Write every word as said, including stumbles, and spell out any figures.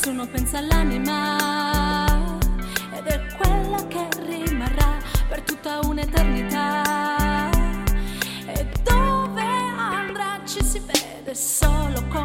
nessuno pensa all'anima, ed è quella che rimarrà per tutta un'eternità. E dove andrà ci si vede solo con